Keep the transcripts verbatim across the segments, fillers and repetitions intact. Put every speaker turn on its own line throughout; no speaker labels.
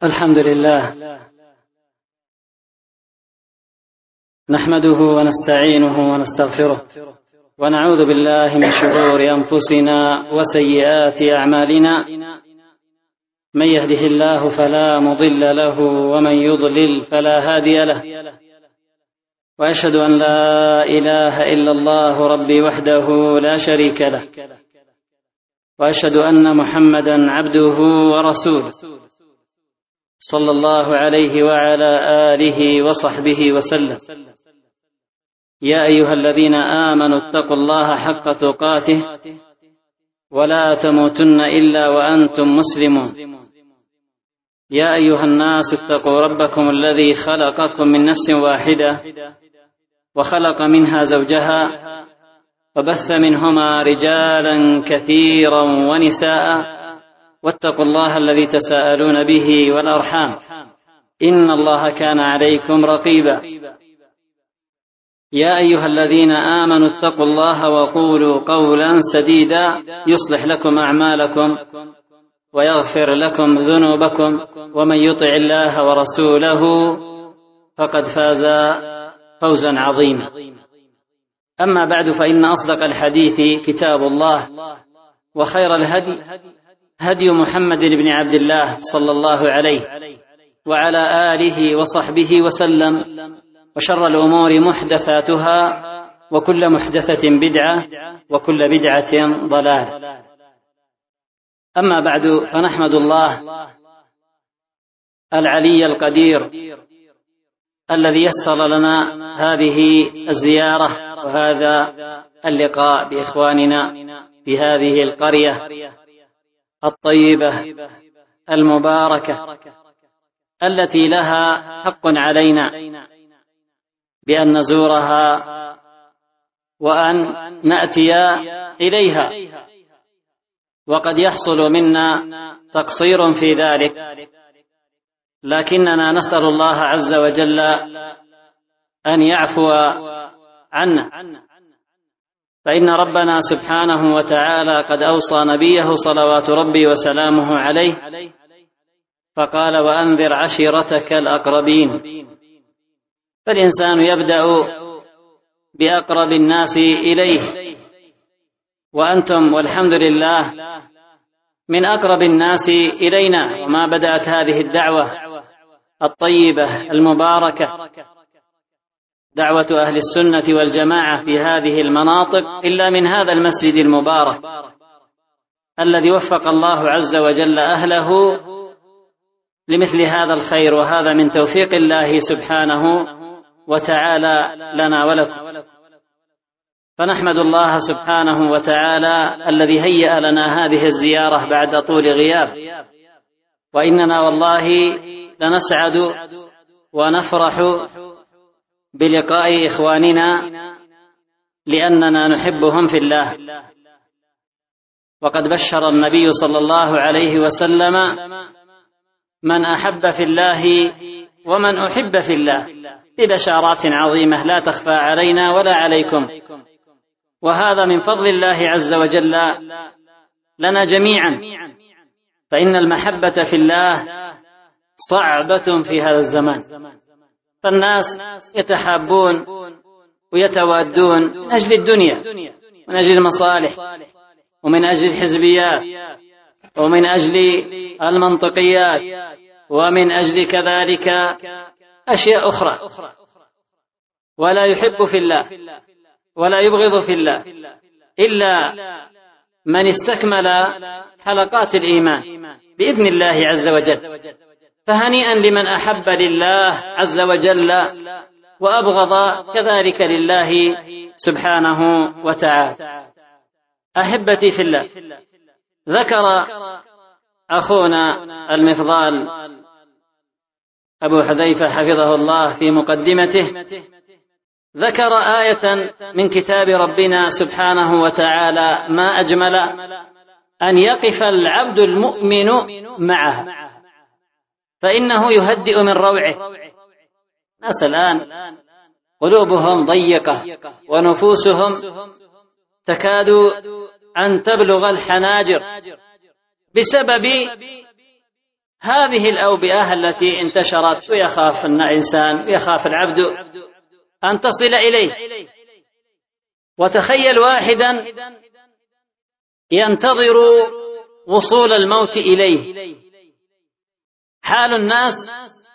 الحمد لله نحمده ونستعينه ونستغفره ونعوذ بالله من شرور أنفسنا وسيئات أعمالنا. من يهده الله فلا مضل له ومن يضلل فلا هادي له، وأشهد أن لا إله إلا الله ربي وحده لا شريك له، وأشهد أن محمدا عبده ورسوله صلى الله عليه وعلى آله وصحبه وسلم. يا أيها الذين آمنوا اتقوا الله حق تقاته ولا تموتن إلا وأنتم مسلمون. يا أيها الناس اتقوا ربكم الذي خلقكم من نفس واحدة وخلق منها زوجها وبث منهما رجالا كثيرا ونساء، واتقوا الله الذي تساءلون به والأرحام إن الله كان عليكم رقيبا. يا أيها الذين آمنوا اتقوا الله وقولوا قولا سديدا يصلح لكم أعمالكم ويغفر لكم ذنوبكم، ومن يطع الله ورسوله فقد فاز فوزا عظيما. أما بعد، فإن أصدق الحديث كتاب الله، وخير الهدي هدي محمد بن عبد الله صلى الله عليه وعلى آله وصحبه وسلم، وشر الأمور محدثاتها، وكل محدثة بدعة، وكل بدعة ضلال. أما بعد، فنحمد الله العلي القدير الذي يسر لنا هذه الزيارة وهذا اللقاء بإخواننا في هذه القرية الطيبة المباركة التي لها حق علينا بأن نزورها وأن نأتي إليها، وقد يحصل منا تقصير في ذلك، لكننا نسأل الله عز وجل أن يعفو عنا، فإن ربنا سبحانه وتعالى قد أوصى نبيه صلوات ربي وسلامه عليه فقال: وأنذر عشيرتك الأقربين. فالإنسان يبدأ بأقرب الناس إليه، وأنتم والحمد لله من أقرب الناس إلينا، وما بدأت هذه الدعوة الطيبة المباركة دعوة أهل السنة والجماعة في هذه المناطق إلا من هذا المسجد المبارك الذي وفق الله عز وجل أهله لمثل هذا الخير، وهذا من توفيق الله سبحانه وتعالى لنا ولكم. فنحمد الله سبحانه وتعالى الذي هيأ لنا هذه الزيارة بعد طول غياب، وإننا والله لنسعد ونفرح بلقاء إخواننا لأننا نحبهم في الله. وقد بشر النبي صلى الله عليه وسلم من أحب في الله ومن أحب في الله ببشارات عظيمة لا تخفى علينا ولا عليكم، وهذا من فضل الله عز وجل لنا جميعا، فإن المحبة في الله صعبة في هذا الزمان، فالناس يتحابون ويتوادون من أجل الدنيا، من أجل المصالح، ومن أجل الحزبيات، ومن أجل المنطقيات، ومن أجل كذلك أشياء أخرى، ولا يحب في الله ولا يبغض في الله إلا من استكمل حلقات الإيمان بإذن الله عز وجل. فهنيئا لمن أحب لله عز وجل وأبغض كذلك لله سبحانه وتعالى. أحبتي في الله، ذكر أخونا المفضال أبو حذيفة حفظه الله في مقدمته، ذكر آية من كتاب ربنا سبحانه وتعالى ما أجمل أن يقف العبد المؤمن معه، فإنه يهدئ من روعه. ناس الآن قلوبهم ضيقة ونفوسهم تكاد أن تبلغ الحناجر بسبب هذه الأوبئة التي انتشرت ويخاف الإنسان ويخاف العبد أن تصل إليه. وتخيل واحدا ينتظر وصول الموت إليه، حال الناس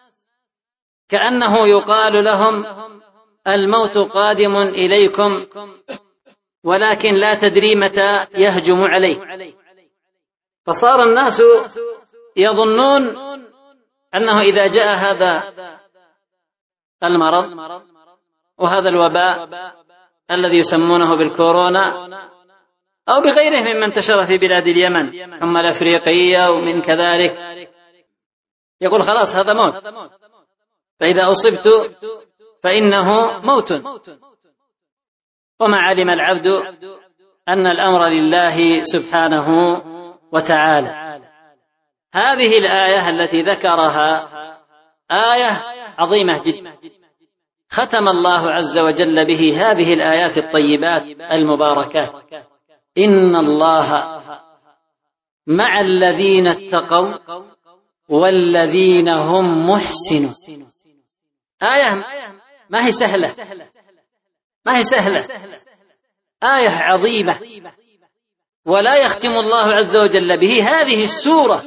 كأنه يقال لهم الموت قادم إليكم ولكن لا تدري متى يهجم عليه. فصار الناس يظنون أنه إذا جاء هذا المرض وهذا الوباء الذي يسمونه بالكورونا أو بغيره مما انتشر في بلاد اليمن ثم الأفريقية ومن كذلك، يقول خلاص هذا موت، فإذا أصبت فإنه موت. وما علم العبد أن الأمر لله سبحانه وتعالى. هذه الآية التي ذكرها آية عظيمة جدا، ختم الله عز وجل به هذه الآيات الطيبات المباركات: إن الله مع الذين اتقوا والذين هم محسنون. آية ما هي سهلة، ما هي سهلة، آية عظيمة، ولا يختم الله عز وجل به هذه السورة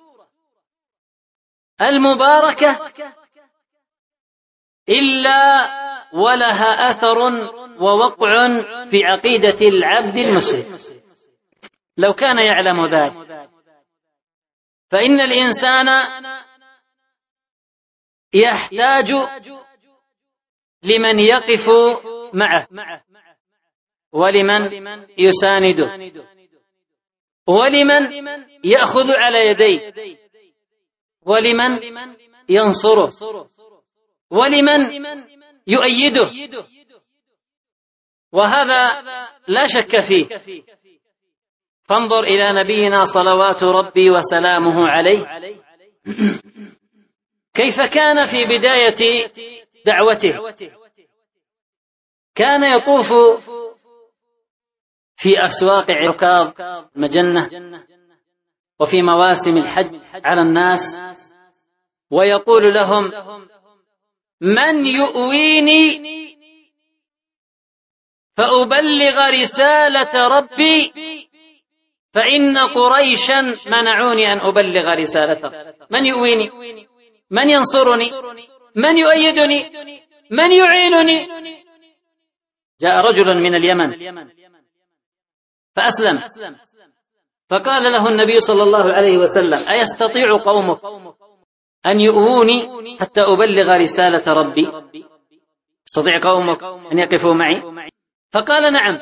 المباركة إلا ولها أثر ووقع في عقيدة العبد المسلم لو كان يعلم ذلك. فإن الإنسان يحتاج لمن يقف معه ولمن يسانده ولمن يأخذ على يديه ولمن ينصره ولمن يؤيده، وهذا لا شك فيه. فانظر إلى نبينا صلوات ربي وسلامه عليه كيف كان في بداية دعوته. كان يطوف في أسواق عكاظ مجنة وفي مواسم الحج على الناس ويقول لهم: من يؤويني فأبلغ رسالة ربي فإن قريشا منعوني أن أبلغ رسالته. من يؤويني؟ من ينصرني؟ من يؤيدني؟ من يعينني؟ جاء رجل من اليمن فأسلم، فقال له النبي صلى الله عليه وسلم: أيستطيع قومك أن يؤوني حتى أبلغ رسالة ربي؟ يستطيع قومك أن يقفوا معي؟ فقال: نعم.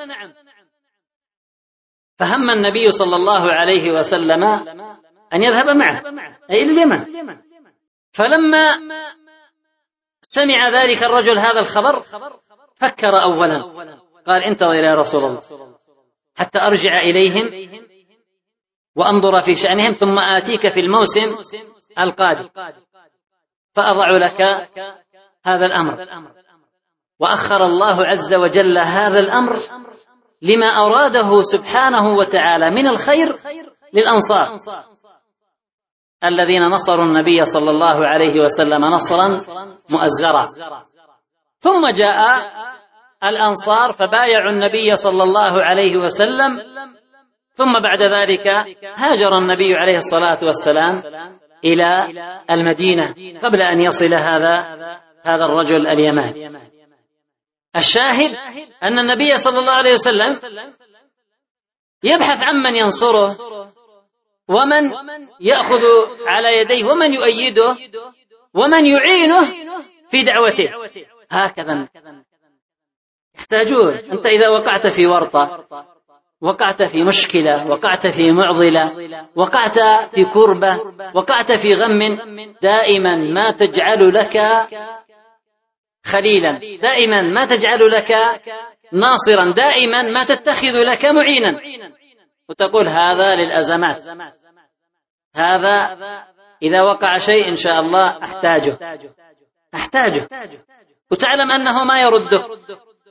فهم النبي صلى الله عليه وسلم أن يذهب معه أي إلى اليمن. فلما سمع ذلك الرجل هذا الخبر فكر أولا، قال: انتظر يا رسول الله حتى أرجع إليهم وأنظر في شأنهم ثم آتيك في الموسم القادم فأضع لك هذا الأمر. وأخر الله عز وجل هذا الأمر لما أراده سبحانه وتعالى من الخير للأنصار الذين نصروا النبي صلى الله عليه وسلم نصرا مؤزرا. ثم جاء الأنصار فبايعوا النبي صلى الله عليه وسلم، ثم بعد ذلك هاجر النبي عليه الصلاة والسلام إلى المدينة قبل أن يصل هذا هذا الرجل اليماني. الشاهد أن النبي صلى الله عليه وسلم يبحث عن من ينصره ومن يأخذ على يديه ومن يؤيده ومن يعينه في دعوته. هكذا يحتاجون. أنت إذا وقعت في ورطة، وقعت في مشكلة، وقعت في معضلة، وقعت في كربة، وقعت في غم، دائما ما تجعل لك خليلا، دائما ما تجعل لك ناصرا، دائما ما تتخذ لك معينا، وتقول هذا للأزمات، هذا إذا وقع شيء إن شاء الله أحتاجه أحتاجه وتعلم أنه ما يرده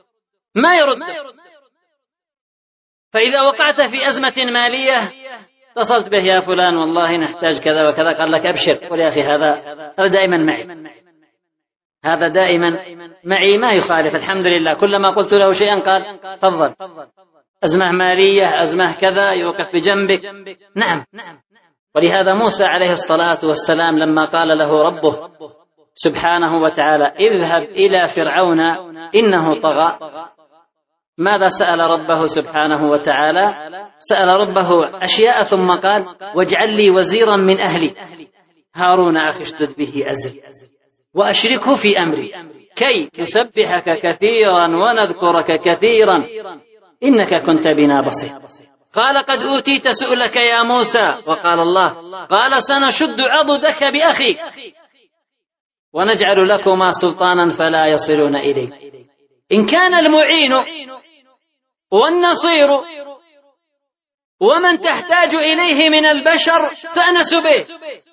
ما يرده. فإذا وقعت في أزمة مالية اتصلت به يا فلان والله نحتاج كذا وكذا، قال لك أبشر، قل يا أخي هذا هذا دائما معي، هذا دائما معي ما يخالف، الحمد لله. كلما قلت له شيئا قال تفضل، أزمة مالية، أزمة كذا، يوقف بجنبك. نعم. ولهذا موسى عليه الصلاة والسلام لما قال له ربه سبحانه وتعالى اذهب إلى فرعون إنه طغى، ماذا سأل ربه سبحانه وتعالى؟ سأل ربه أشياء ثم قال واجعل لي وزيرا من أهلي هارون أخي اشدد به أزري وأشركه في أمري كي نسبحك كثيرا ونذكرك كثيرا إنك كنت بنا بصير. قال قد أوتيت سؤلك يا موسى، وقال الله قال سنشد عضدك بأخيك ونجعل لكما سلطانا فلا يصلون إليك. إن كان المعين والنصير ومن تحتاج إليه من البشر تأنس به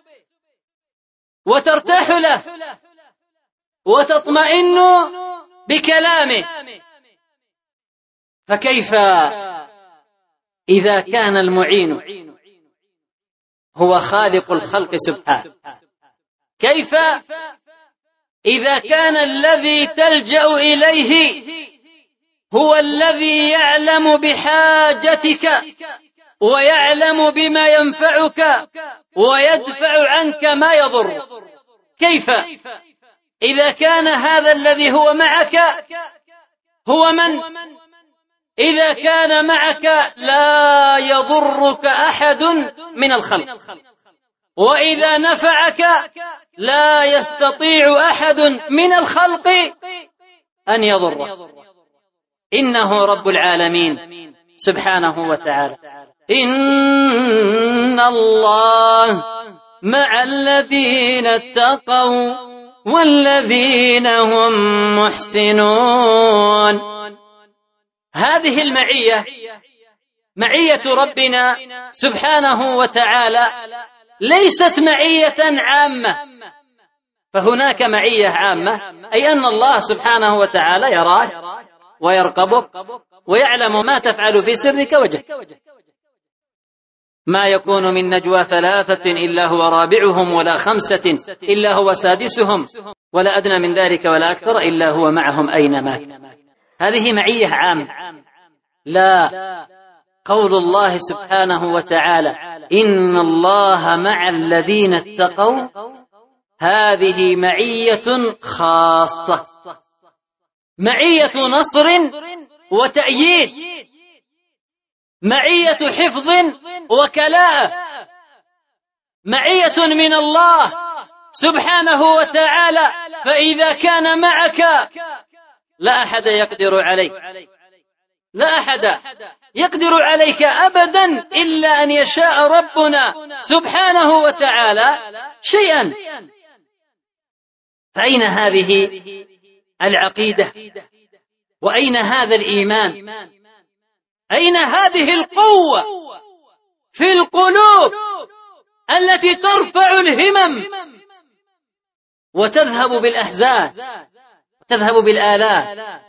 وترتاح له وتطمئن بكلامه، فكيف إذا كان المعين هو خالق الخلق سبحانه؟ كيف إذا كان الذي تلجأ إليه هو الذي يعلم بحاجتك ويعلم بما ينفعك ويدفع عنك ما يضرك؟ كيف إذا كان هذا الذي هو معك هو من إذا كان معك لا يضرك أحد من الخلق، وإذا نفعك لا يستطيع أحد من الخلق أن يضرك. إنه رب العالمين سبحانه وتعالى. إن الله مع الذين اتقوا والذين هم محسنون. هذه المعية معية ربنا سبحانه وتعالى ليست معية عامة، فهناك معية عامة أي أن الله سبحانه وتعالى يراك ويرقبك ويعلم ما تفعل في سرك وجهك. ما يكون من نجوى ثلاثة إلا هو رابعهم ولا خمسة إلا هو سادسهم ولا أدنى من ذلك ولا أكثر إلا هو معهم أينما كانوا. هذه معية عامة. لا، قول الله سبحانه وتعالى إن الله مع الذين اتقوا هذه معية خاصة، معية نصر وتأييد، معية حفظ وكلاء، معية من الله سبحانه وتعالى. فإذا كان معك لا أحد يقدر عليك، لا أحد يقدر عليك أبدا إلا أن يشاء ربنا سبحانه وتعالى شيئا. فأين هذه العقيدة؟ وأين هذا الإيمان؟ أين هذه القوة في القلوب التي ترفع الهمم وتذهب بالأحزان وتذهب بالآلام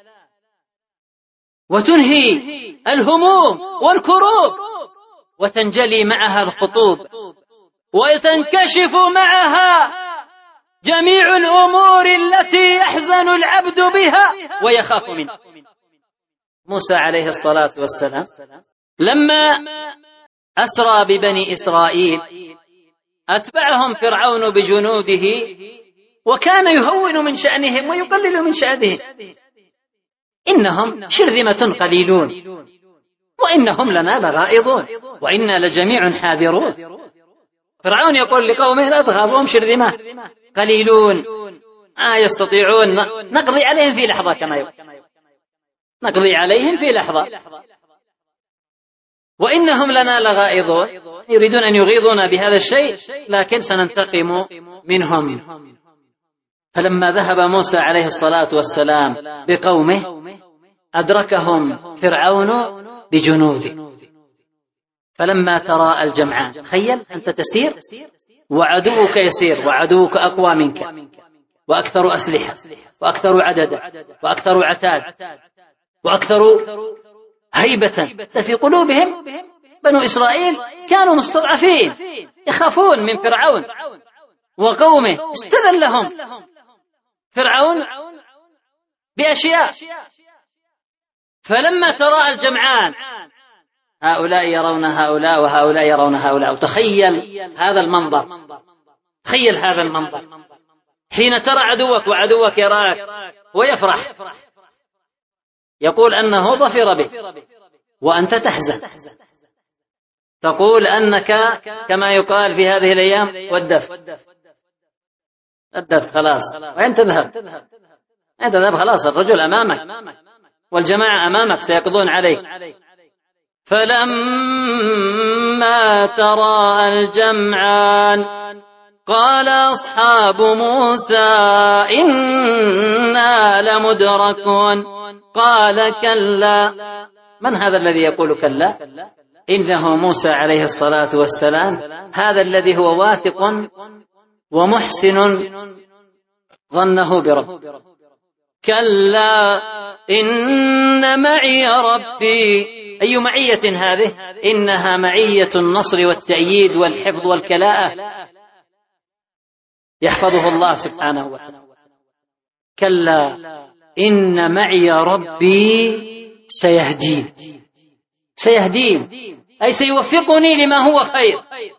وتنهي الهموم والكروب وتنجلي معها الخطوب وتنكشف معها جميع الأمور التي يحزن العبد بها ويخاف منها. موسى عليه الصلاة والسلام لما أسرى ببني إسرائيل أتبعهم فرعون بجنوده وكان يهون من شأنهم ويقلل من شأنهم. إنهم شرذمة قليلون وإنهم لنا لغائظون وإنا لجميع حاذرون. فرعون يقول لقومه لا تخافوا، هم شرذمة قليلون ما يستطيعون، نقضي عليهم في لحظة كما يقول، نقضي عليهم في لحظة وإنهم لنا لغائظون. يريدون أن يغيظونا بهذا الشيء لكن سننتقم منهم. فلما ذهب موسى عليه الصلاة والسلام بقومه أدركهم فرعون بجنوده. فلما تراءى الجمعان، تخيل أنت تسير وعدوك يسير وعدوك أقوى منك وأكثر أسلحة وأكثر عددا وأكثر عتاد وأكثر هيبة، في قلوبهم بنو إسرائيل كانوا مستضعفين، يخافون من فرعون وقومه، استذلهم فرعون بأشياء. فلما تراءى الجمعان هؤلاء يرون هؤلاء وهؤلاء يرون هؤلاء، وتخيل هذا المنظر، تخيل هذا المنظر حين ترى عدوك وعدوك يراك ويفرح، يقول أنه ظفر به وأنت تحزن، تقول أنك كما يقال في هذه الأيام والدف الدف خلاص، وين تذهب؟ أنت تذهب خلاص، الرجل أمامك والجماعة أمامك سيقضون عليك. فلما تراءى الجمعان قال أصحاب موسى إنا لمدركون قال كلا. من هذا الذي يقول كلا؟ إنه موسى عليه الصلاة والسلام، هذا الذي هو واثق ومحسن ظنه برب. كلا إن معي ربي. أي معية هذه؟ إنها معية النصر والتأييد والحفظ والكلاءة، يحفظه الله سبحانه وتعالى. كلا إن معي ربي سيهدين، سيهدين أي سيوفقني لما هو خير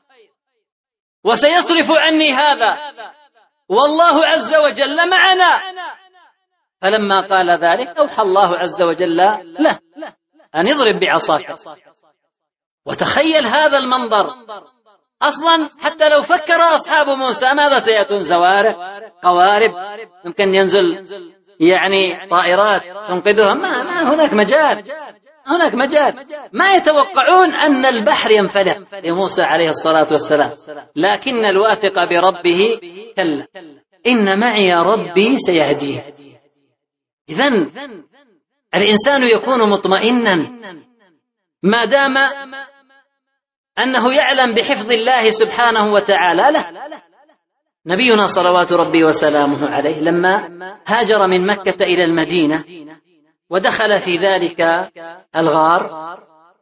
وسيصرف عني هذا، والله عز وجل معنا. فلما قال ذلك أوحى الله عز وجل له أن يضرب بعصاك. وتخيل هذا المنظر، أصلا حتى لو فكر أصحاب موسى ماذا سيأتون؟ زوارق، قوارب، يمكن ينزل يعني طائرات تنقذهم، ما, ما هناك مجال، هناك مجال. ما يتوقعون أن البحر ينفلق لموسى عليه الصلاة والسلام، لكن الواثق بربه كلا إن معي ربي سيهديه. إذن الإنسان يكون مطمئنا ما دام أنه يعلم بحفظ الله سبحانه وتعالى له. نبينا صلوات ربي وسلامه عليه لما هاجر من مكة إلى المدينة ودخل في ذلك الغار،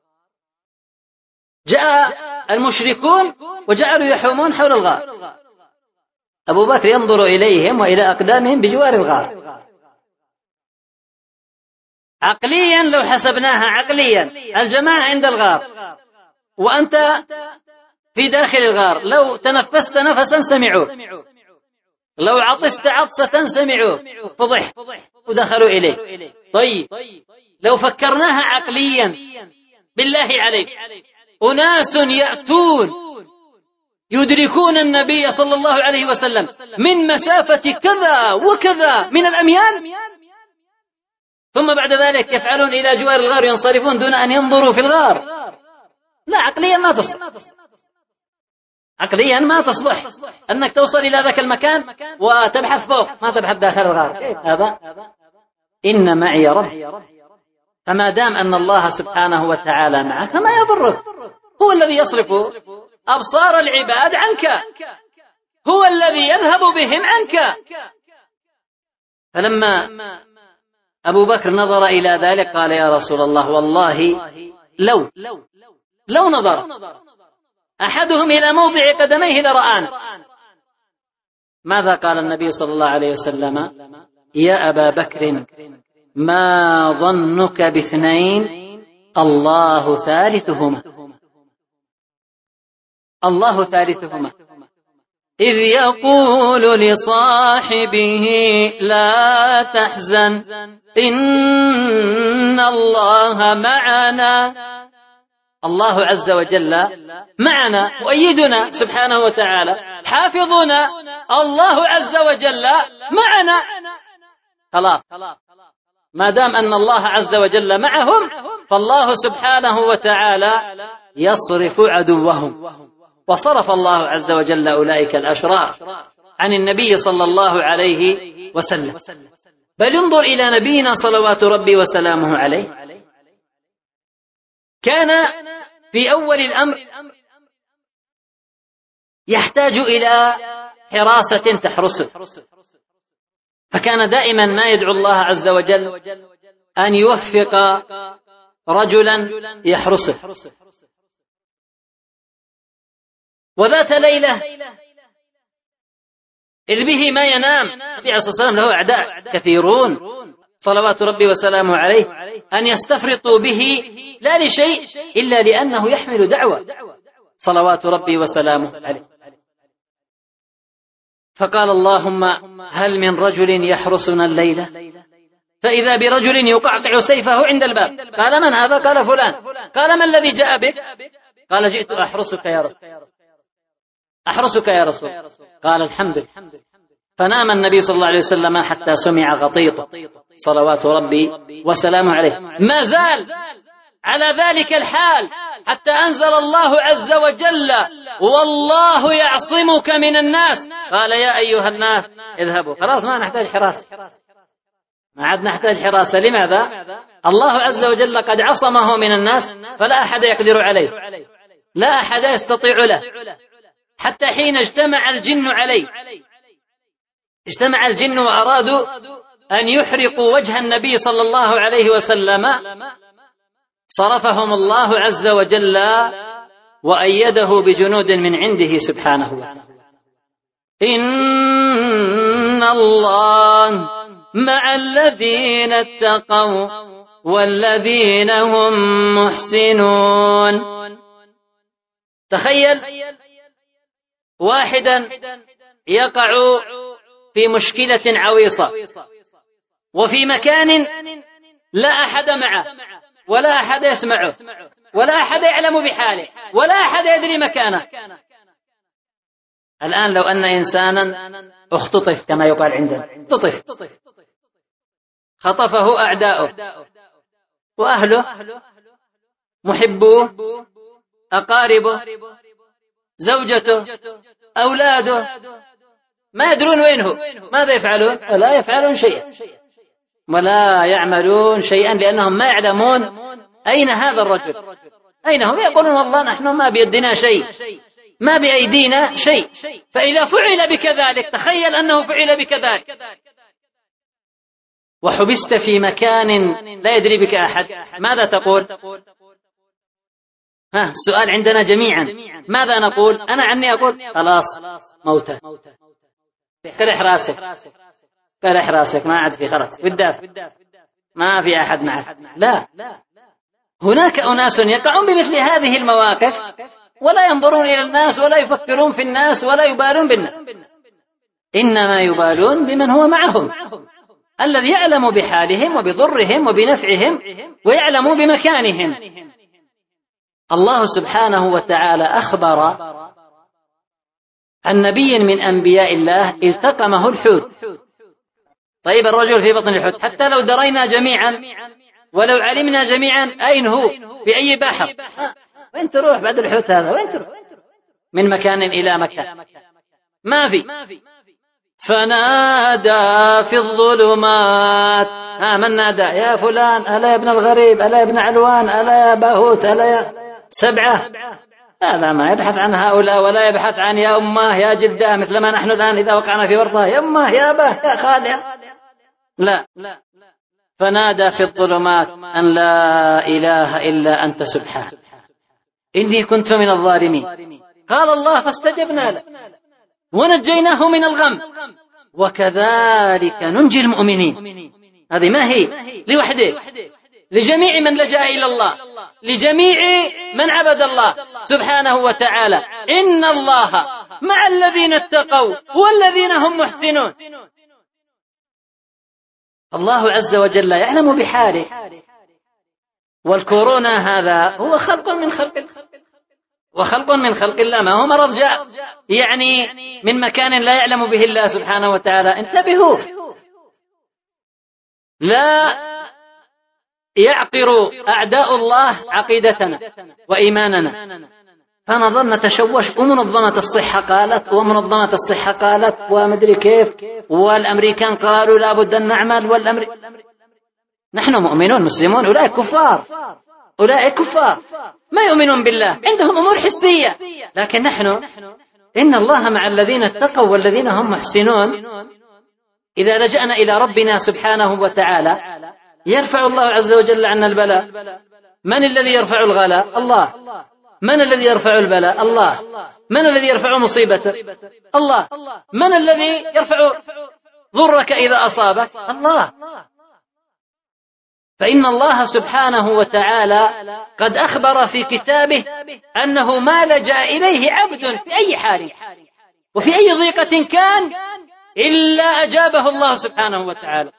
جاء المشركون وجعلوا يحومون حول الغار، أبو بكر ينظر إليهم وإلى أقدامهم بجوار الغار. عقليا لو حسبناها عقليا، الجماعة عند الغار وأنت في داخل الغار، لو تنفست نفسا سمعوه، لو عطست عطسة سمعوه، فضح ودخلوا إليه. طيب لو فكرناها عقليا بالله عليك، أناس يأتون يدركون النبي صلى الله عليه وسلم من مسافة كذا وكذا من الأميال، ثم بعد ذلك يفعلون إلى جوار الغار ينصرفون دون أن ينظروا في الغار. لا، عقليا ما تصلح، عقليا ما تصلح أنك توصل إلى ذاك المكان وتبحث فوق، ما تبحث داخل الغار. كيف هذا؟ إن معي رب. فما دام أن الله سبحانه وتعالى معك فما يضرك، هو الذي يصرف أبصار العباد عنك، هو الذي يذهب بهم عنك. فلما أبو بكر نظر إلى ذلك قال يا رسول الله والله لو لو نظر أحدهم إلى موضع قدميه لرآنا. ماذا قال النبي صلى الله عليه وسلم؟ يا أبا بكر ما ظنك باثنين الله ثالثهما، الله ثالثهما إذ يقول لصاحبه لا تحزن إن الله معنا. الله عز وجل معنا، مؤيدنا سبحانه وتعالى، حافظنا، الله عز وجل معنا. خلاص، ما دام أن الله عز وجل معهم فالله سبحانه وتعالى يصرف عدوهم. وصرف الله عز وجل أولئك الأشرار عن النبي صلى الله عليه وسلم. بل انظر إلى نبينا صلوات ربي وسلامه عليه، كان في أول الأمر يحتاج إلى حراسة تحرسه، فكان دائما ما يدعو الله عز وجل أن يوفق رجلا يحرسه. وذات ليلة إذ به ما ينام. النبي عليه الصلاة والسلام له أعداء كثيرون صلوات ربي وسلامه عليه، أن يستفرطوا به لا لشيء إلا لأنه يحمل دعوة صلوات ربي وسلامه عليه. فقال اللهم هل من رجل يحرسنا الليلة؟ فإذا برجل يقعقع سيفه عند الباب. قال من هذا؟ قال فلان. قال ما الذي جاء بك؟ قال جئت أحرسك يا رسول أحرسك يا رسول. قال الحمد لله. فنام النبي صلى الله عليه وسلم حتى سمع غطيطه صلوات ربي وسلامه عليه. ما زال على ذلك الحال حتى أنزل الله عز وجل والله يعصمك من الناس. قال يا أيها الناس اذهبوا. خلاص ما نحتاج حراسة، ما عاد نحتاج حراسة. لماذا؟ الله عز وجل قد عصمه من الناس، فلا أحد يقدر عليه، لا أحد يستطيع له. حتى حين اجتمع الجن عليه، اجتمع الجن وأرادوا أن يحرقوا وجه النبي صلى الله عليه وسلم، صرفهم الله عز وجل وأيده بجنود من عنده سبحانه وتعالى. إن الله مع الذين اتقوا والذين هم محسنون. تخيل واحدا يقع في مشكلة عويصة وفي مكان لا أحد معه ولا أحد يسمعه ولا أحد يعلم بحاله ولا أحد يدري مكانه. الآن لو أن إنسانا اختطف كما يقال عندنا، اختطف خطفه أعداؤه وأهله محبوه أقاربه زوجته أولاده، ما يدرون وين هو، ماذا يفعلون؟ ولا يفعلون شيئا ولا يعملون شيئا، لأنهم ما يعلمون أين هذا الرجل، أين هم. يقولون والله نحن ما بيدنا شيء، ما بأيدينا شيء. فإذا فعل بك ذلك، تخيل أنه فعل بك ذلك وحبست في مكان لا يدري بك أحد، ماذا تقول؟ ها السؤال عندنا جميعا، ماذا نقول؟ أنا عني أقول خلاص موتة، كرح راسك كرح راسك ما عاد في خلاص بالدافع، ما في أحد معك. لا، هناك أناس يقعون بمثل هذه المواقف ولا ينظرون إلى الناس ولا يفكرون في الناس ولا يبالون بالناس، إنما يبالون بمن هو معهم، الذي يعلم بحالهم وبضرهم وبنفعهم ويعلم بمكانهم. الله سبحانه وتعالى أخبر عن نبي من أنبياء الله التقمه الحوت. طيب الرجل في بطن الحوت، حتى لو درينا جميعا ولو علمنا جميعا أين هو في أي بحر، وين تروح بعد الحوت هذا؟ وين تروح من مكان إلى مكان؟ ما في. فنادى في الظلمات. ها من نادى؟ يا فلان، ألا يا ابن الغريب، ألا يا ابن علوان، ألا يا باهوت، ألا يا سبعة. هذا ما يبحث عن هؤلاء ولا يبحث عن يا أمه يا جدة، مثل ما نحن الآن إذا وقعنا في ورطة يا أمه يا أباه يا خالة. لا، فنادى في الظلمات أن لا إله إلا أنت سبحانك إني كنت من الظالمين. قال الله فاستجبنا له ونجيناه من الغم وكذلك ننجي المؤمنين. هذه ما هي لوحده، لجميع من لجأ إلى الله، لجميع من عبد الله سبحانه وتعالى. إن الله مع الذين اتقوا والذين هم محسنون. الله عز وجل يعلم بحاله. والكورونا هذا هو خلق من خلق وخلق من خلق الله، ما هو مرض جاء يعني من مكان لا يعلم به الله سبحانه وتعالى. انتبهوا، لا يعقر أعداء الله عقيدتنا وإيماننا، فنظل نتشوش. ومنظمة الصحة قالت ومنظمة الصحة قالت ومدري كيف، والأمريكان قالوا لا بد أن نعمل، والأمر... نحن مؤمنون مسلمون، أولئك كفار، أولئك كفار ما يؤمنون بالله، عندهم أمور حسية. لكن نحن إن الله مع الذين اتقوا والذين هم محسنون. إذا لجأنا إلى ربنا سبحانه وتعالى يرفع الله عز وجل عنا البلاء. من الذي يرفع الغلاء؟ الله. من الذي يرفع البلاء؟ الله. من الذي يرفع مصيبتك؟ الله. من الذي يرفع ضرك إذا أصابك؟ الله. فإن الله سبحانه وتعالى قد أخبر في كتابه أنه ما لجأ إليه عبد في أي حال وفي أي ضيقة كان إلا أجابه الله سبحانه وتعالى.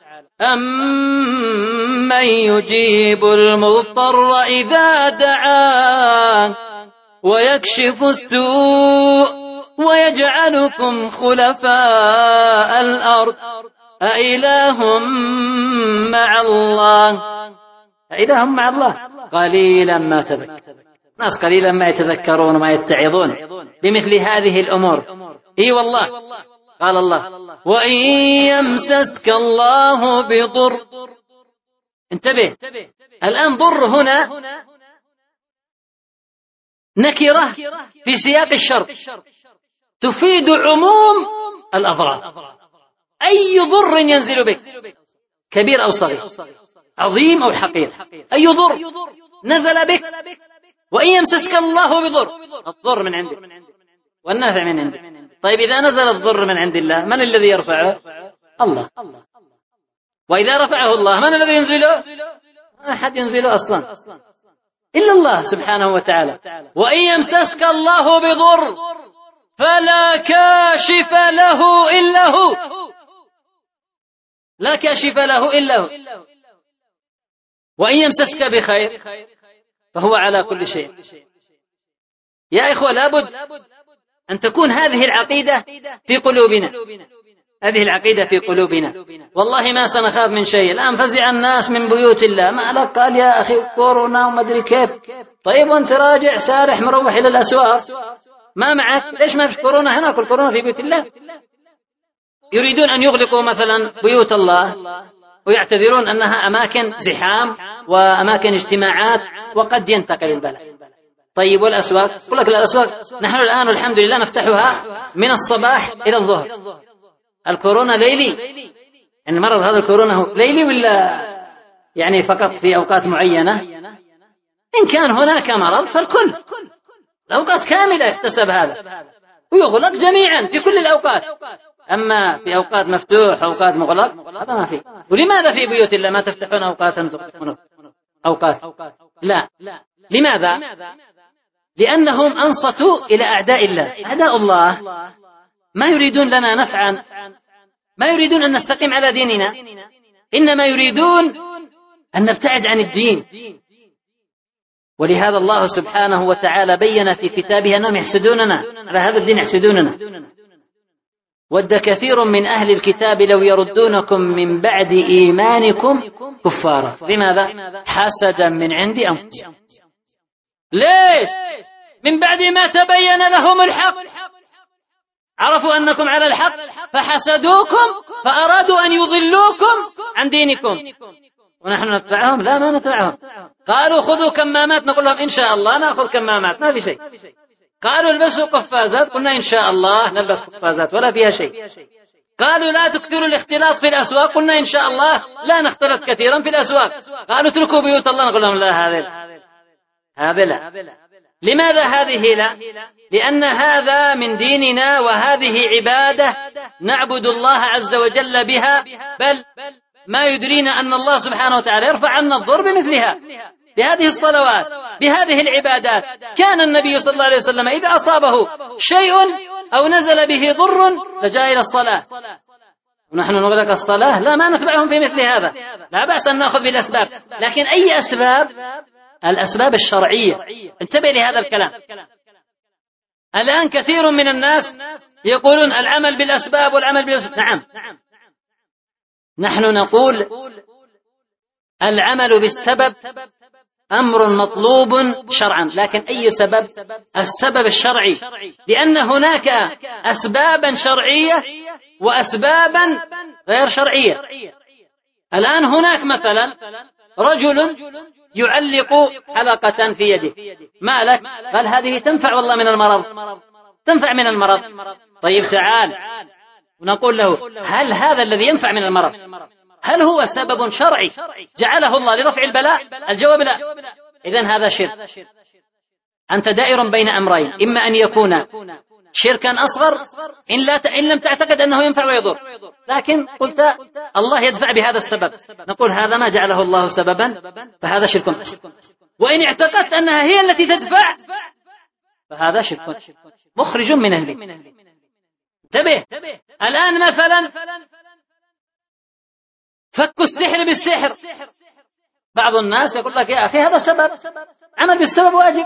أمن يجيب المضطر إذا دعاه ويكشف السوء ويجعلكم خلفاء الأرض أإله مع الله أإله مع الله قليلا ما تذكرون. ناس قليلا ما يتذكرون وما يتعظون بمثل هذه الأمور. إي والله قال الله: وإن يمسسك الله بضر. انتبه، الآن ضر هنا نكرة في سياق الشر تفيد عموم الأضرار. أي ضر ينزل بك، كبير أو صغير، عظيم أو حقير، أي ضر نزل بك، وإن يمسسك الله بضر، الضر من عندك والنافع من عندك. طيب إذا نزل الضر من عند الله من الذي يرفعه؟ الله. وإذا رفعه الله من الذي ينزله؟ ما أحد ينزله أصلا إلا الله سبحانه وتعالى. وإن يمسسك الله بضر فلا كاشف له إلا هو، لا كاشف له إلا هو. وإن يمسسك بخير فهو على كل شيء. يا إخوة، لابد أن تكون هذه العقيدة في قلوبنا، هذه العقيدة في قلوبنا. والله ما سنخاف من شيء. الآن فزع الناس من بيوت الله، ما لك؟ قال يا أخي كورونا وما أدري كيف. طيب وأنت راجع سارح مروح إلى الأسواق ما معك؟ ليش ما في كورونا هنا؟ كل كورونا في بيوت الله. يريدون أن يغلقوا مثلا بيوت الله ويعتذرون أنها أماكن زحام وأماكن اجتماعات وقد ينتقل البلاء. طيب والأسواق؟ يقول لك الأسواق نحن الآن الحمد لله نفتحها من الصباح إلى الظهر. الكورونا ليلي، يعني مرض هذا الكورونا هو ليلي ولا يعني فقط في أوقات معينة؟ إن كان هناك مرض فالكل الأوقات كاملة يحتسب هذا ويغلق جميعا في كل الأوقات. أما في أوقات مفتوح أوقات مغلق هذا ما فيه. ولماذا في بيوت الله ما تفتحون أوقاتا تغلقون أوقات؟ لا. لماذا؟ لأنهم أنصتوا إلى أعداء الله. أعداء الله ما يريدون لنا نفعا، ما يريدون أن نستقيم على ديننا، إنما يريدون أن نبتعد عن الدين. ولهذا الله سبحانه وتعالى بين في كتابه أنهم يحسدوننا على هذا الدين، يحسدوننا. ود كثير من أهل الكتاب لو يردونكم من بعد إيمانكم كفارا. لماذا؟ حسدا من عند أنفسهم. ليش؟ من بعد ما تبين لهم الحق، عرفوا أنكم على الحق فحسدوكم فأرادوا أن يضلوكم عن دينكم. ونحن نتبعهم؟ لا، ما نتبعهم. قالوا خذوا كمامات، نقول لهم إن شاء الله نأخذ كمامات، ما في شيء. قالوا البسوا قفازات، قلنا إن شاء الله نلبس قفازات ولا فيها شيء. قالوا لا تكثروا الاختلاط في الأسواق، قلنا إن شاء الله لا نختلط كثيرا في الأسواق. قالوا اتركوا بيوت الله، نقول لهم لا، هذه هذه لا. لماذا هذه لا؟ لأن هذا من ديننا وهذه عبادة نعبد الله عز وجل بها، بل ما يدرينا أن الله سبحانه وتعالى يرفع عنا الضر بمثلها، بهذه الصلوات، بهذه العبادات. كان النبي صلى الله عليه وسلم إذا أصابه شيء أو نزل به ضر لجاء إلى الصلاة. ونحن نغلق الصلاة؟ لا، ما نتبعهم في مثل هذا. لا بأس أن نأخذ بالأسباب، لكن أي أسباب؟ الأسباب الشرعية. انتبه لهذا الكلام. الآن كثير من الناس يقولون العمل بالأسباب والعمل بالأسباب. نعم، نحن نقول العمل بالسبب أمر مطلوب شرعا، لكن أي سبب؟ السبب الشرعي، لأن هناك أسبابا شرعية وأسبابا غير شرعية. الآن هناك مثلا رجل يعلق حلقة في يده، ما لك؟ قال هذه تنفع والله من المرض، تنفع من المرض. طيب تعال ونقول له هل هذا الذي ينفع من المرض هل هو سبب شرعي جعله الله لرفع البلاء؟ الجواب لا. إذن هذا شرك. أنت دائر بين أمرين، إما أن يكون شركا أصغر إن, لا ت... إن لم تعتقد أنه ينفع ويضر، لكن قلت الله يدفع بهذا السبب، نقول هذا ما جعله الله سببا فهذا شرك أصغر. وإن اعتقدت أنها هي التي تدفع فهذا شرك مخرج من الملة. انتبه، الآن مثلا فك السحر بالسحر، بعض الناس يقول لك يا أخي هذا سبب، عمل بالسبب واجب.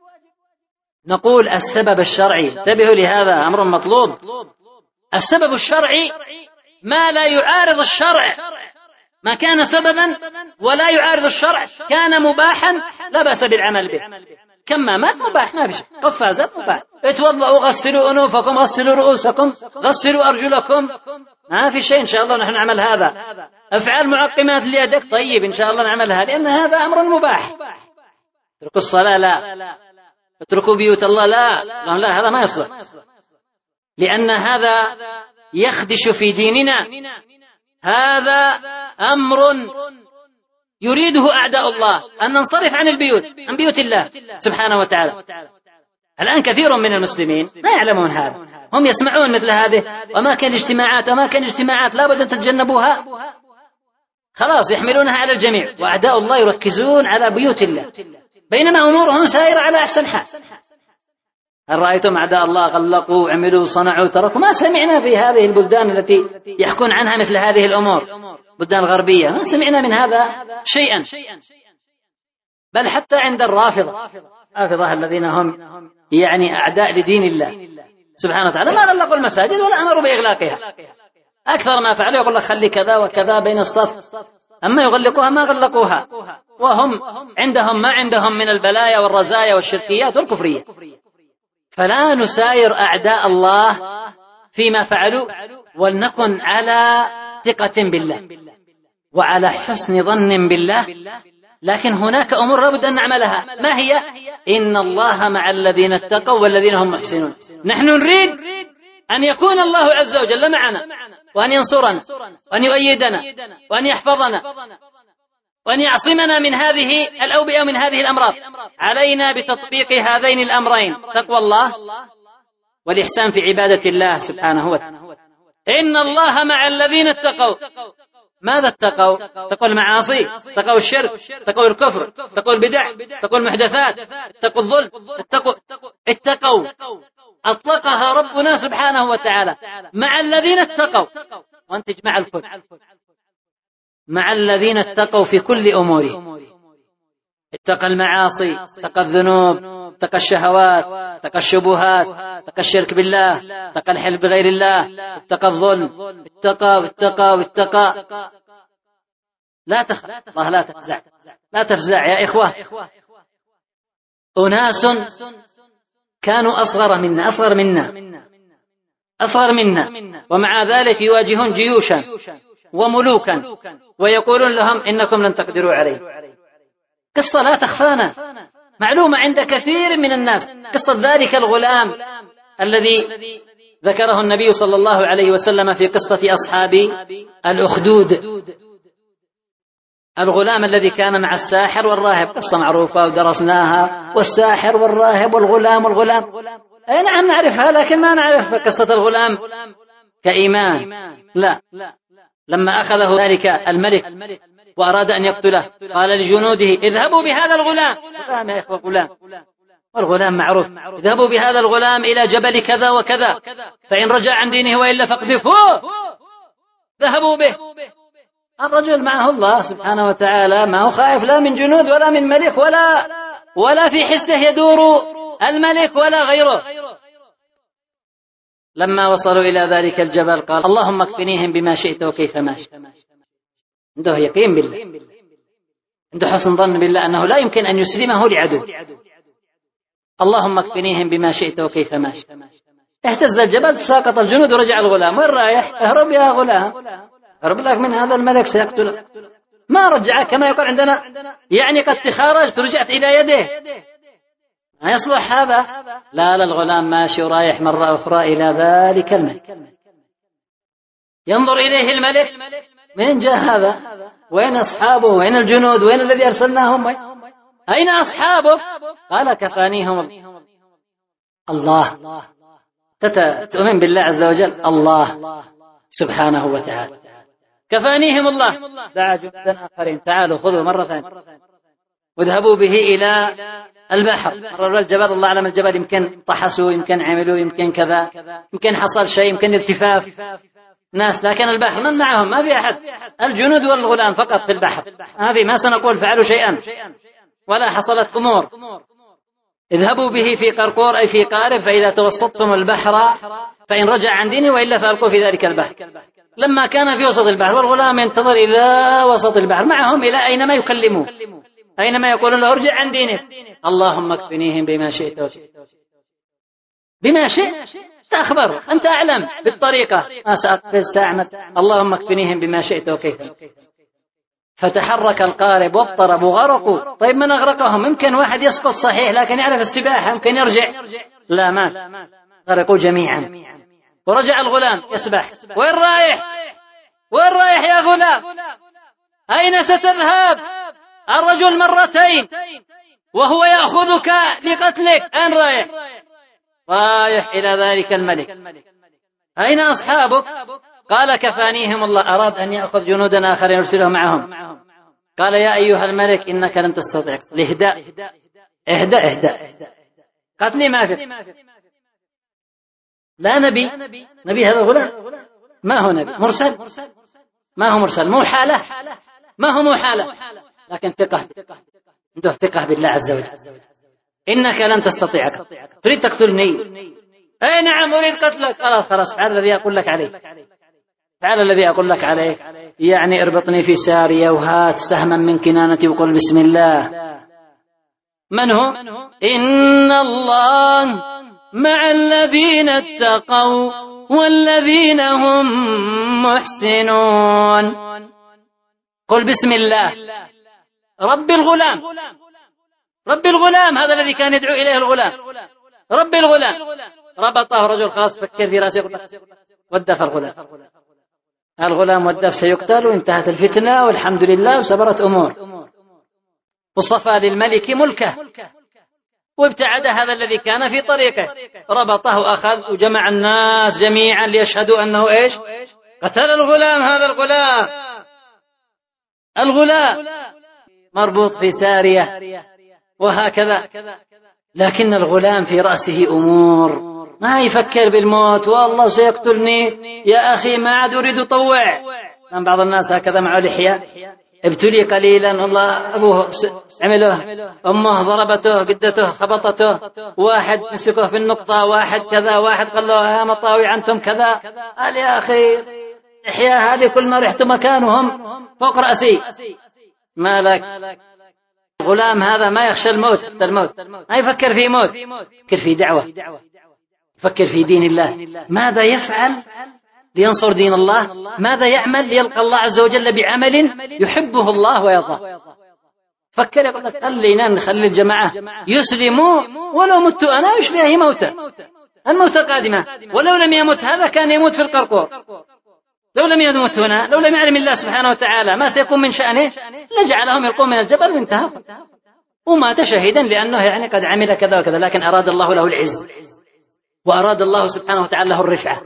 نقول السبب الشرعي، انتبهوا لهذا أمر مطلوب، السبب الشرعي ما لا يعارض الشرع، ما كان سببا ولا يعارض الشرع كان مباحا لا بأس بالعمل به. كما مات مباح، ما بشيء. قفازات مباح، اتوضأوا غسلوا أنوفكم غسلوا رؤوسكم غسلوا أرجلكم، ما في شيء إن شاء الله نحن نعمل هذا. أفعال معقمات ليدك، طيب إن شاء الله نعملها لأن هذا أمر مباح. اتركوا الصلاة لا، اتركوا بيوت الله لا، لا, لا هذا ما يصلح، لأن هذا يخدش في ديننا، هذا أمر يريده أعداء الله، أن ننصرف عن البيوت، عن بيوت الله سبحانه وتعالى. الآن كثير من المسلمين ما يعلمون هذا، هم يسمعون مثل هذه وأماكن الاجتماعات أماكن الاجتماعات لابد أن تتجنبوها، خلاص يحملونها على الجميع، وأعداء الله يركزون على بيوت الله بينما أمورهم سائرة على أحسن حال. هل رأيتم أعداء الله غلقوا عملوا صنعوا تركوا؟ ما سمعنا في هذه البلدان التي يحكون عنها مثل هذه الأمور، بلدان غربية ما سمعنا من هذا شيئا، بل حتى عند الرافضة الرافضة الذين هم يعني أعداء لدين الله سبحانه وتعالى ما غلقوا المساجد ولا أمروا بإغلاقها، أكثر ما فعلوا يقول لك خلي كذا وكذا بين الصف، أما يغلقوها ما غلقوها، وهم عندهم ما عندهم من البلايا والرزايا والشركيات والكفرية. فلا نساير أعداء الله فيما فعلوا، ولنكن على ثقة بالله وعلى حسن ظن بالله. لكن هناك أمور لابد أن نعملها، ما هي؟ إن الله مع الذين اتقوا والذين هم محسنون. نحن نريد أن يكون الله عز وجل معنا، وأن ينصرنا وأن يؤيدنا وأن يحفظنا وأن يعصمنا من هذه الأوبئة ومن هذه الأمراض. علينا بتطبيق هذين الأمرين، تقوى الله والإحسان في عبادة الله سبحانه وتعالى. إن الله مع الذين اتقوا. ماذا اتقوا؟ اتقوا المعاصي، اتقوا الشرك، اتقوا الكفر، اتقوا البدع، اتقوا المحدثات، اتقوا الظلم، اتقوا اتقوا أطلقها ربنا سبحانه وتعالى مع الذين اتقوا، وأنت تجمع الكل مع الذين اتقوا في كل أموره. اتقى المعاصي، اتقى الذنوب، اتقى الشهوات، اتقى الشبهات، اتقى الشرك بالله، اتقى الحلف بغير الله، اتقى الظلم، اتقى واتقى واتقى. لا تخف الله، لا تفزع، لا تفزع يا إخوة. أناس كانوا أصغر منا أصغر منا أصغر منا ومع ذلك يواجهون جيوشا وملوكا ويقولون لهم إنكم لن تقدروا عليه. قصة لا تخفانا، معلومة عند كثير من الناس، قصة ذلك الغلام الذي ذكره النبي صلى الله عليه وسلم في قصة أصحاب الأخدود، الغلام الذي كان مع الساحر والراهب، قصة معروفة ودرسناها، والساحر والراهب والغلام والغلام أي نعم نعرفها، لكن ما نعرف قصة الغلام كإيمان. لا، لما أخذه ذلك الملك وأراد أن يقتله قال لجنوده اذهبوا بهذا الغلام، غلام يا إخوة غلام، والغلام معروف، اذهبوا بهذا الغلام إلى جبل كذا وكذا فإن رجع عن دينه وإلا فاقذفوه. ذهبوا به، الرجل معه الله سبحانه وتعالى، ما هو خائف لا من جنود ولا من ملك ولا ولا في حسه يدور الملك ولا غيره. لما وصلوا إلى ذلك الجبل قال اللهم اكفنيهم بما شئت وكيف ما شئت. عنده يقين بالله، عنده حسن ظن بالله أنه لا يمكن أن يسلمه لعدو. اللهم اكفنيهم بما شئت وكيف ما شئت. اهتز الجبل، ساقط الجنود ورجع الغلام. وين رايح؟ اهرب يا غلام، اهرب لك من هذا الملك سيقتلك. ما رجعك كما يقول عندنا، يعني قد تخارجت رجعت إلى يده، ما يصلح هذا. لا لا، الغلام ماشي ورايح مرة أخرى إلى ذلك الملك، ينظر إليه الملك، من جاء هذا؟ وين أصحابه؟ وين الجنود؟ وين الذي أرسلناهم؟ أين أصحابك؟ قال كفانيهم الله. تؤمن بالله عز وجل؟ الله سبحانه وتعالى كفانيهم الله. دعا جنودا آخرين تعالوا خذوا مرة ثانية واذهبوا به إلى البحر. مرة الجبل الله أعلم الجبل يمكن طحسوا يمكن عملوا يمكن كذا يمكن حصل شيء يمكن ارتفاف ناس، لكن البحر من معهم؟ ما في أحد، الجنود والغلام فقط في البحر. ما في، ما سنقول فعلوا شيئا ولا حصلت أمور. اذهبوا به في قرقور أي في قارب، فإذا توسطتم البحر فإن رجع عن دينه وإلا فألقوا في ذلك البحر. لما كان في وسط البحر والغلام ينتظر إلى وسط البحر معهم إلى أينما يكلموه، أينما يقولون له ارجع عن دينك، اللهم اكفنيهم بما شئت وشئت بما شئت. تأخبر أنت أعلم بالطريقة، ما سأقفز ساعمت اللهم اكفنيهم بما شئت وكيف. فتحرك القارب واضطرب وغرقوا. طيب من أغرقهم؟ يمكن واحد يسقط صحيح لكن يعرف السباحة يمكن يرجع، لا مات، غرقوا جميعا. ورجع الغلام يسبح. وين رايح؟ وين رايح يا غلام؟ أين ستذهب؟ الرجل مرتين وهو يأخذك لقتلك، أين رايح؟ رايح إلى ذلك الملك. أين أصحابك؟ قال كفانيهم الله. أراد أن يأخذ جنودا آخر يرسله معهم. قال يا أيها الملك إنك لن تستطيع. اهدأ اهدأ اهدأ قتلي ما في، لا نبي. نبي هذا غلام؟ ما هو نبي، مرسل، ما هو مرسل، مو حالة، ما هو مو حالة، لكن ثقة، عنده ثقة بالله عز وجل. إنك لن تستطيع، تريد تقتلني؟ أي نعم أريد قتلك. خلاص خلاص فعل الذي أقول لك عليه، فعل الذي أقول لك عليه، يعني اربطني في سارية وهات سهما من كنانتي وقل بسم الله. من هو؟ إن الله مع الذين اتقوا والذين هم محسنون. قل بسم الله. رب الغلام، رب الغلام، هذا الذي كان يدعو إليه الغلام، رب الغلام. ربطه رجل خاص فكر في رأسه ودف الغلام. الغلام ودف سيقتل وانتهت الفتنة والحمد لله وسبرت أمور وصفى للملك ملكه وابتعد هذا الذي كان في طريقه. ربطه أخذ وجمع الناس جميعا ليشهدوا أنه إيش؟ قتل الغلام. هذا الغلام، الغلام مربوط في سارية وهكذا، لكن الغلام في رأسه أمور، ما يفكر بالموت والله سيقتلني يا أخي، ما عاد أريد أطوع. كان بعض الناس هكذا معه لحية، ابتلي قليلا والله أبوه عمله، أمه ضربته، قدته خبطته، واحد مسكه في النقطة، واحد كذا، واحد قال له يا مطاوي أنتم كذا. قال يا أخي لحية هذه كل ما رحت مكانهم فوق رأسي، ما لك؟ الغلام هذا ما يخشى الموت، حتى الموت ما يفكر في موت، يفكر في دعوة، يفكر في دين الله. ماذا يفعل لينصر دين الله؟ ماذا يعمل ليلقى الله عز وجل بعمل يحبه الله ويرضاه؟ فكر يقول لك خلينا نخلي الجماعة يسلموا ولو مت أنا، إيش فيها موتة، الموتة قادمة، ولو لم يمت هذا كان يموت في القرقور، لو لم يمت هنا، لو لم يعلم الله سبحانه وتعالى ما سيكون من شأنه لجعلهم يلقون من الجبل وانتهى ومات شهيدا لأنه يعني قد عمل كذا وكذا، لكن أراد الله له العز وأراد الله سبحانه وتعالى له الرفعة.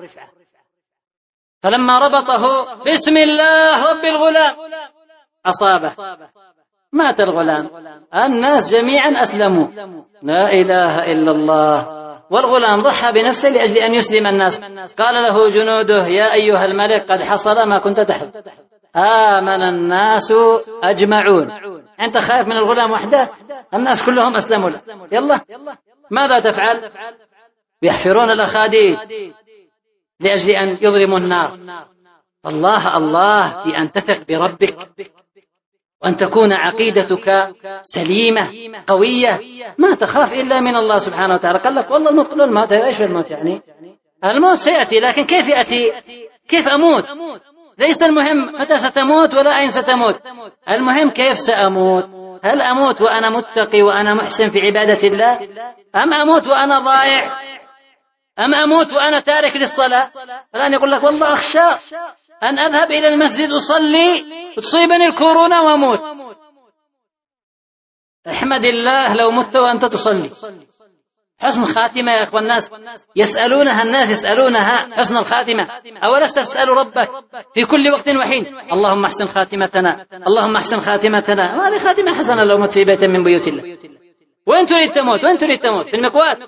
فلما ربطه بسم الله رب الغلام أصابه، مات الغلام. الناس جميعا أسلموا، لا إله إلا الله. والغلام ضحى بنفسه لأجل أن يسلم الناس. قال له جنوده يا أيها الملك قد حصل ما كنت تحذر، آمن الناس أجمعون. أنت خايف من الغلام وحده؟ الناس كلهم أسلموا له. يلا ماذا تفعل؟ يحفرون الأخاديد لأجل أن يظلموا النار. الله الله في أن تثق بربك وأن تكون عقيدتك سليمة قوية، ما تخاف إلا من الله سبحانه وتعالى. قال لك والله الموت، الموت إيش الموت يعني؟ الموت سيأتي، لكن كيف يأتي؟ كيف أموت؟ ليس المهم متى ستموت ولا أين ستموت، المهم كيف سأموت. هل أموت وأنا متقي وأنا محسن في عبادة الله، أم أموت وأنا ضائع، أم أموت وأنا تارك للصلاة؟ الآن يقول لك والله أخشى أن أذهب إلى المسجد أصلي وتصيبني الكورونا وأموت. احمد الله لو مت وأنت تصلي. حسن خاتمة يا إخوان. الناس يسألونها الناس يسألونها حسن الخاتمة. أولست تسأل ربك في كل وقت وحين اللهم احسن خاتمتنا اللهم احسن خاتمتنا؟ ما هذه خاتمة حسنة لو مت في بيت من بيوت الله. وين تريد تموت؟ وين تريد تموت؟ في المكوات؟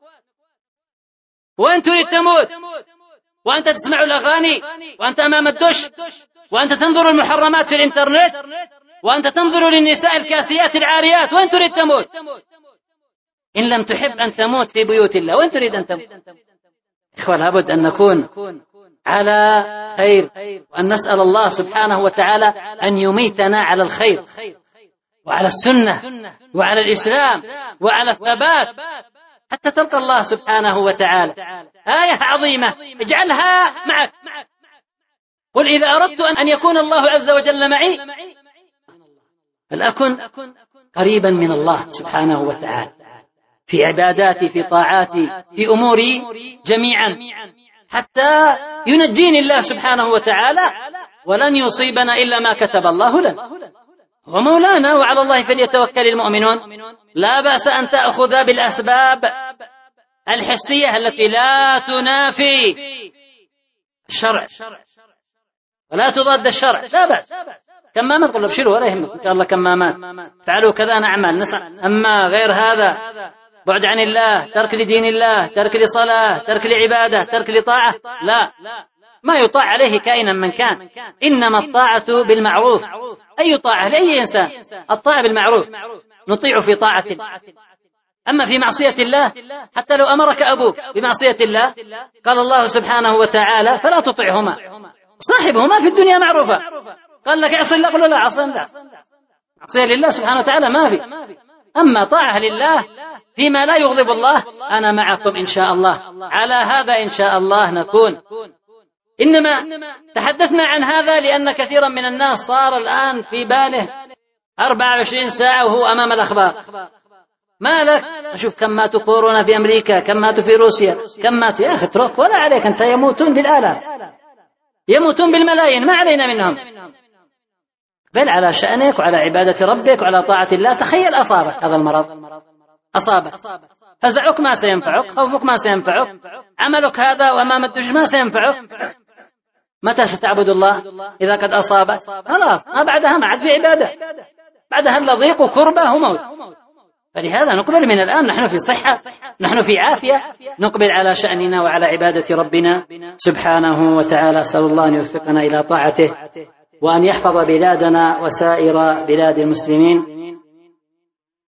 وين تريد تموت وأنت تسمع الأغاني وأنت أمام الدش وأنت تنظر المحرمات في الإنترنت وأنت تنظر للنساء الكاسيات العاريات؟ وين تريد تموت؟ إن لم تحب أن تموت في بيوت الله وين تريد أن تموت؟ إخوة لابد أن نكون على خير وأن نسأل الله سبحانه وتعالى أن يميتنا على الخير وعلى السنة وعلى الإسلام وعلى الثبات حتى تلقى الله سبحانه وتعالى. آية عظيمة اجعلها معك. قل إذا أردت أن يكون الله عز وجل معي فلأكن قريبا من الله سبحانه وتعالى في عباداتي في طاعاتي في أموري جميعا حتى ينجيني الله سبحانه وتعالى ولن يصيبنا إلا ما كتب الله لنا ومولانا وعلى الله فليتوكل المؤمنون. لا بأس أن تأخذ بالأسباب الحسية التي لا تنافي الشرع ولا تضاد الشرع، لا بأس. كمامات قل ابشروا ولا يهمكم إن شاء الله كمامات فعلوا كذا نعمل نسعى. أما غير هذا بعد عن الله، ترك لدين الله، ترك لصلاة، ترك لعبادة، ترك لطاعة، لا ما يطاع عليه كائنا من كان. إنما الطاعة بالمعروف. أي طاعة لأي إنسان؟ الطاعة بالمعروف نطيع في طاعة. أما في معصية الله حتى لو أمرك أبوك بمعصية الله قال الله سبحانه وتعالى فلا تطعهما صاحبهما في الدنيا معروفة. قال لك اعصي الله قل لا عصي الله. معصية لله سبحانه وتعالى ما في. أما طاعة لله فيما لا يغضب الله أنا معكم إن شاء الله. على هذا إن شاء الله نكون. إنما تحدثنا عن هذا لأن كثيرا من الناس صار الآن في باله أربعة وعشرين ساعة وهو أمام الأخبار. ما لك؟ أشوف كم ماتوا كورونا في أمريكا، كم ماتوا في روسيا، كم ماتوا. يا أخي اترك ولا عليك أنت، يموتون بالآلاف، يموتون بالملايين، ما علينا منهم. بل على شأنك وعلى عبادة ربك وعلى طاعة الله. تخيل أصابك هذا المرض، أصابك فزعك ما سينفعك، خوفك ما سينفعك، عملك هذا وأمام الدش ما سينفعك. متى ستعبد الله إذا قد أصابك؟ خلاص ما بعدها ما عاد في عبادة، بعدها إلا ضيق وكربة وموت. فلهذا نقبل من الآن نحن في صحة، نحن في عافية، نقبل على شأننا وعلى عبادة ربنا سبحانه وتعالى. أسأل الله أن يوفقنا إلى طاعته وأن يحفظ بلادنا وسائر بلاد المسلمين.